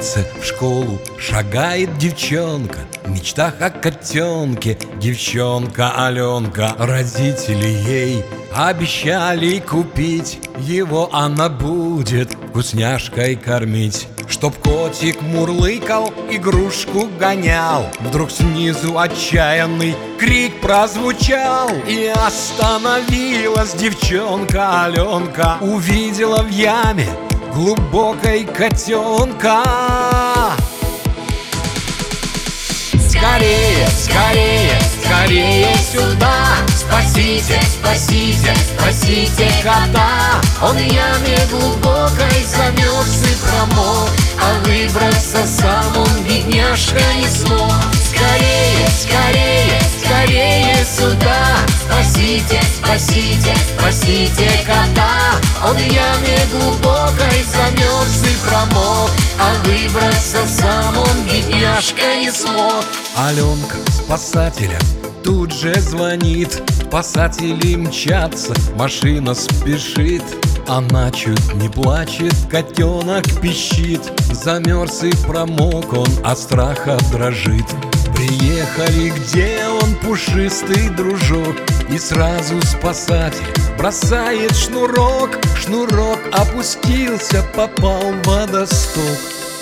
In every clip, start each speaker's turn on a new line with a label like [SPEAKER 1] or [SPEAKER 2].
[SPEAKER 1] улице в школу шагает девчонка. В мечтах о котенке девчонка Аленка. Родители ей обещали купить его, она будет вкусняшкой кормить. Чтоб котик мурлыкал, игрушку гонял, вдруг снизу отчаянный крик прозвучал. И остановилась девчонка Аленка, увидела в яме глубокой котенка. Скорее, скорее, скорее сюда! Спасите, спасите, спасите кота! Он в яме глубокой замерз и промок, а выбраться сам он, бедняжка, не смог. Скорее, скорее, скорее сюда! Спасите, спасите, спасите кота! Он в яме глубокой замерз и промок, а выбраться сам он, бедняжка, не смог. Аленка спасателя тут же звонит. Спасатели мчатся, машина спешит. Она чуть не плачет, котенок пищит. Замерз и промок он, от страха дрожит. Приехали, где он, пушистый дружок, и сразу спасатель бросает шнурок. Шнурок опустился, попал в водосток.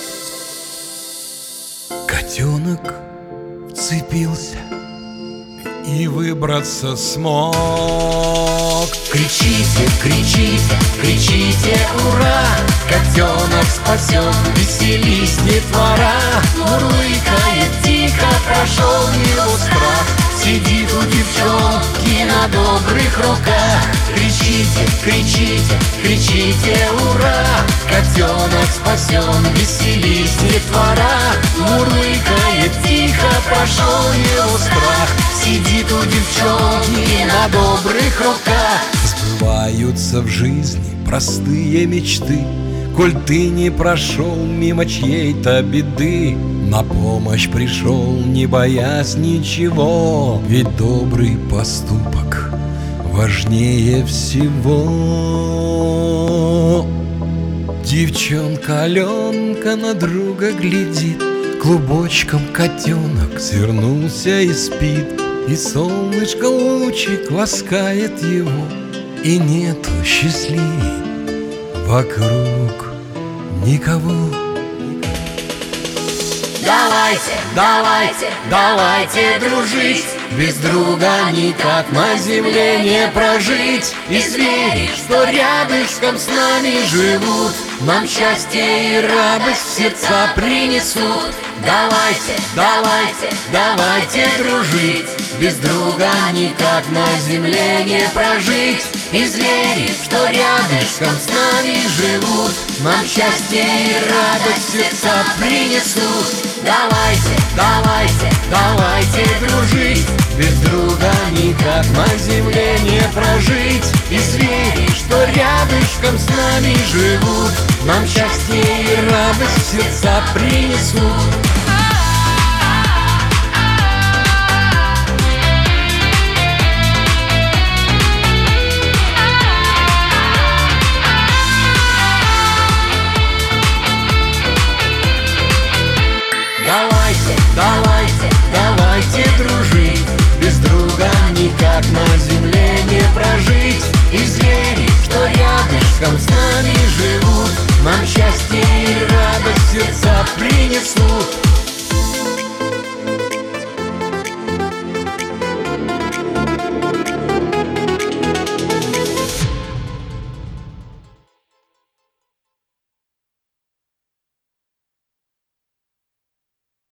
[SPEAKER 1] Котенок вцепился и выбраться смог. Кричите, кричите, кричите, ура! Котенок спасен, веселись, детвора! Мурлыкает тихо, прошел его страх. Сидит у девчонки на добрых руках. Кричите, кричите, кричите, ура! Котенок спасен, веселись, детвора! Мурлыкает тихо, прошел его страх. Сидит у девчонки на добрых руках. Сбываются в жизни простые мечты, коль ты не прошел мимо чьей-то беды. На помощь пришел, не боясь ничего, ведь добрый поступок важнее всего. Девчонка Аленка на друга глядит, клубочком котенок свернулся и спит. И солнышко лучик ласкает его, и нету счастливей вокруг никого. Давайте, давайте, давайте дружить, без друга никак на земле не прожить. И звери, что рядышком с нами живут, нам счастье и радость в сердца принесут. Давайте, давайте, давайте дружить, без друга никак на земле не прожить. И звери, что рядышком с нами живут, нам счастье и радость в сердца принесут. Давайте, давайте, давайте дружить, без друга никак на земле не прожить. И звери, что рядышком с нами живут, нам счастье и радость в сердца принесут. Давайте, давайте, давайте дружить, без друга никак на земле не прожить. И звери, что рядышком с нами живут, нам счастье и радость в сердца принесут.